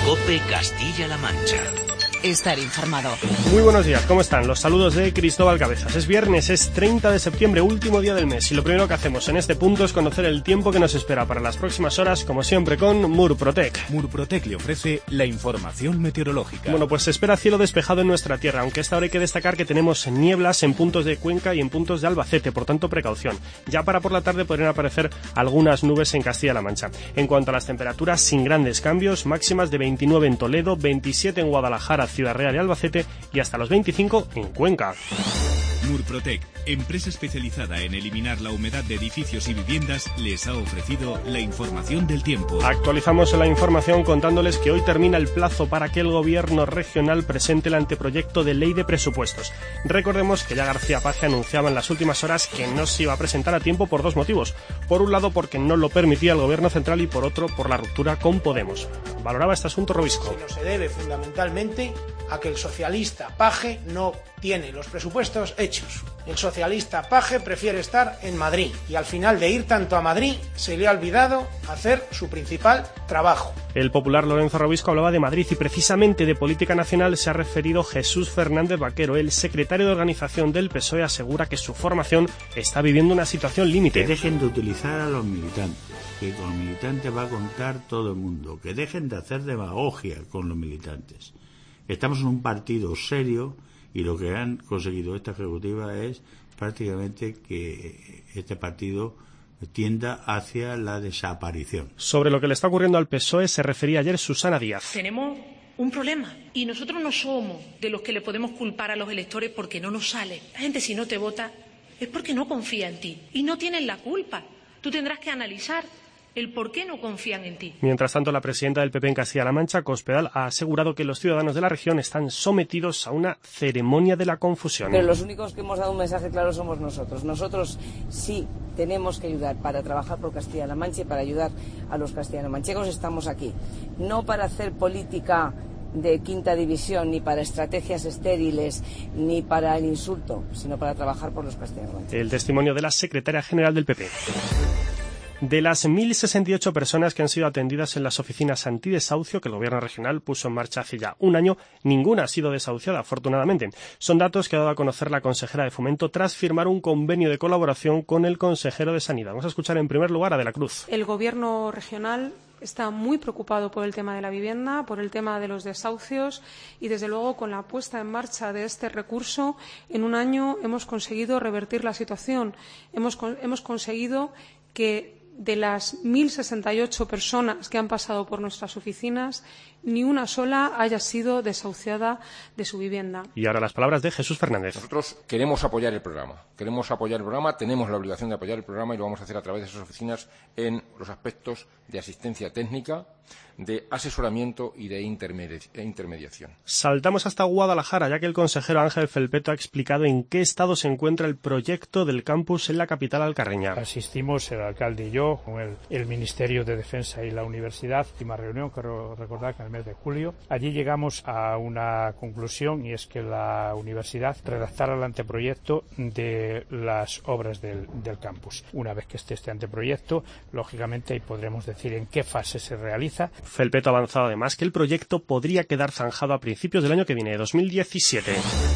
COPE Castilla-La Mancha. Estar informado. Muy buenos días, ¿cómo están? Los saludos de Cristóbal Cabezas. Es viernes, es 30 de septiembre, último día del mes, y lo primero que hacemos en este punto es conocer el tiempo que nos espera para las próximas horas, como siempre con Murprotec. Murprotec le ofrece la información meteorológica. Bueno, pues se espera cielo despejado en nuestra tierra, aunque esta hora hay que destacar que tenemos nieblas en puntos de Cuenca y en puntos de Albacete, por tanto precaución. Ya para por la tarde podrían aparecer algunas nubes en Castilla-La Mancha. En cuanto a las temperaturas, sin grandes cambios, máximas de 29 en Toledo, 27 en Guadalajara, Ciudad Real y Albacete, y hasta los 25 en Cuenca. Murprotec, empresa especializada en eliminar la humedad de edificios y viviendas, les ha ofrecido la información del tiempo. Actualizamos la información contándoles que hoy termina el plazo para que el gobierno regional presente el anteproyecto de ley de presupuestos. Recordemos que ya García Paje anunciaba en las últimas horas que no se iba a presentar a tiempo por dos motivos. Por un lado, porque no lo permitía el gobierno central, y por otro, por la ruptura con Podemos. Valoraba este asunto Robisco. No se debe fundamentalmente a que el socialista Paje no tiene los presupuestos hechos. El socialista Paje prefiere estar en Madrid y al final de ir tanto a Madrid se le ha olvidado hacer su principal trabajo. El popular Lorenzo Robisco hablaba de Madrid y precisamente de política nacional se ha referido Jesús Fernández Vaquero. El secretario de organización del PSOE asegura que su formación está viviendo una situación límite. Que dejen de utilizar a los militantes, que con los militantes va a contar todo el mundo, que dejen de hacer demagogia con los militantes. Estamos en un partido serio y lo que han conseguido esta ejecutiva es prácticamente que este partido tienda hacia la desaparición. Sobre lo que le está ocurriendo al PSOE se refería ayer Susana Díaz. Tenemos un problema y nosotros no somos de los que le podemos culpar a los electores porque no nos sale. La gente, si no te vota es porque no confía en ti y no tienen la culpa. Tú tendrás que analizar el por qué no confían en ti. Mientras tanto, la presidenta del PP en Castilla-La Mancha, Cospedal, ha asegurado que los ciudadanos de la región están sometidos a una ceremonia de la confusión. Pero los únicos que hemos dado un mensaje claro somos nosotros. Nosotros sí tenemos que ayudar para trabajar por Castilla-La Mancha y para ayudar a los castellano-manchegos. Estamos aquí, no para hacer política de quinta división, ni para estrategias estériles, ni para el insulto, sino para trabajar por los castellano-manchegos. El testimonio de la secretaria general del PP. De las 1.068 personas que han sido atendidas en las oficinas antidesahucio que el gobierno regional puso en marcha hace ya un año, ninguna ha sido desahuciada, afortunadamente. Son datos que ha dado a conocer la consejera de Fomento tras firmar un convenio de colaboración con el consejero de Sanidad. Vamos a escuchar en primer lugar a De la Cruz. El gobierno regional está muy preocupado por el tema de la vivienda, por el tema de los desahucios y, desde luego, con la puesta en marcha de este recurso, en un año hemos conseguido revertir la situación. Hemos conseguido que de las 1.068 personas que han pasado por nuestras oficinas, ni una sola haya sido desahuciada de su vivienda. Y ahora las palabras de Jesús Fernández. Nosotros queremos apoyar el programa, tenemos la obligación de apoyar el programa y lo vamos a hacer a través de esas oficinas en los aspectos de asistencia técnica, de asesoramiento y de intermediación. Saltamos hasta Guadalajara, ya que el consejero Ángel Felpeto ha explicado en qué estado se encuentra el proyecto del campus en la capital alcarreña. Asistimos, el alcalde y yo, con el Ministerio de Defensa y la Universidad, última reunión, quiero recordar que en el mes de julio. Allí llegamos a una conclusión, y es que la universidad redactara el anteproyecto de las obras del campus. Una vez que esté este anteproyecto, lógicamente ahí podremos decir en qué fase se realiza. Felpeto ha avanzado además que el proyecto podría quedar zanjado a principios del año que viene, 2017.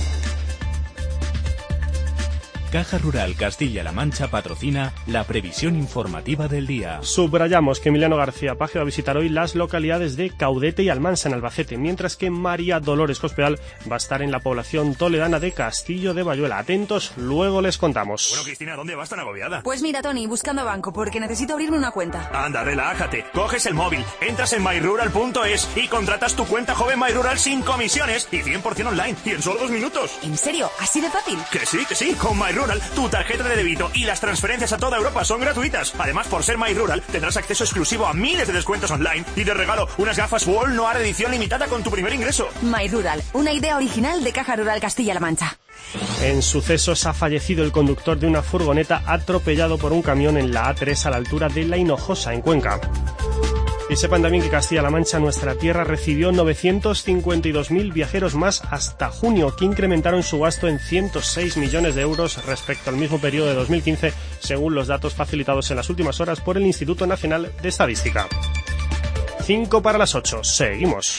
Caja Rural Castilla-La Mancha patrocina la previsión informativa del día. Subrayamos que Emiliano García Paje va a visitar hoy las localidades de Caudete y Almansa en Albacete, mientras que María Dolores Cospedal va a estar en la población toledana de Castillo de Bayuela. Atentos, luego les contamos. Bueno, Cristina, ¿dónde vas tan agobiada? Pues mira, Tony, buscando banco, porque necesito abrirme una cuenta. Anda, relájate. Coges el móvil, entras en myrural.es y contratas tu cuenta joven MyRural sin comisiones y 100% online y en solo 2 minutos. ¿En serio? ¿Así de fácil? Que sí, con MyRural tu tarjeta de débito y las transferencias a toda Europa son gratuitas. Además, por ser MyRural, tendrás acceso exclusivo a miles de descuentos online y de regalo unas gafas Wall Noir edición limitada con tu primer ingreso. MyRural, una idea original de Caja Rural Castilla-La Mancha. En sucesos ha fallecido el conductor de una furgoneta atropellado por un camión en la A3 a la altura de La Hinojosa, en Cuenca. Y sepan también que Castilla-La Mancha, nuestra tierra, recibió 952.000 viajeros más hasta junio, que incrementaron su gasto en 106 millones de euros respecto al mismo periodo de 2015, según los datos facilitados en las últimas horas por el Instituto Nacional de Estadística. 5 para las 8. Seguimos.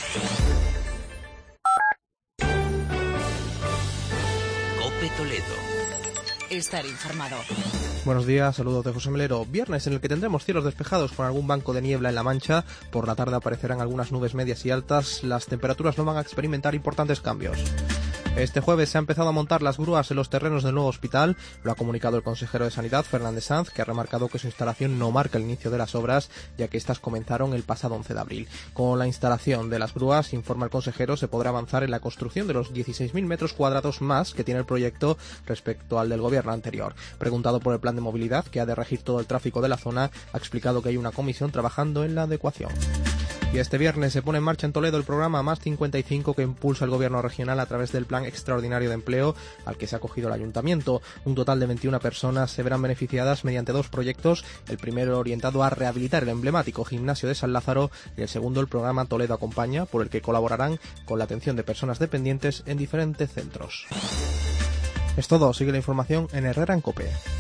COPE Toledo. Estar informado. Buenos días, saludos de José Melero. Viernes en el que tendremos cielos despejados con algún banco de niebla en la Mancha. Por la tarde aparecerán algunas nubes medias y altas. Las temperaturas no van a experimentar importantes cambios. Este jueves se ha empezado a montar las grúas en los terrenos del nuevo hospital. Lo ha comunicado el consejero de Sanidad, Fernández Sanz, que ha remarcado que su instalación no marca el inicio de las obras, ya que estas comenzaron el pasado 11 de abril. Con la instalación de las grúas, informa el consejero, se podrá avanzar en la construcción de los 16.000 metros cuadrados más que tiene el proyecto respecto al del gobierno anterior. Preguntado por el plan de movilidad que ha de regir todo el tráfico de la zona, ha explicado que hay una comisión trabajando en la adecuación. Y este viernes se pone en marcha en Toledo el programa Más 55 que impulsa el gobierno regional a través del Plan Extraordinario de Empleo al que se ha acogido el ayuntamiento. Un total de 21 personas se verán beneficiadas mediante 2 proyectos, el primero orientado a rehabilitar el emblemático gimnasio de San Lázaro y el segundo el programa Toledo Acompaña, por el que colaborarán con la atención de personas dependientes en diferentes centros. Es todo, sigue la información en Herrera en COPE.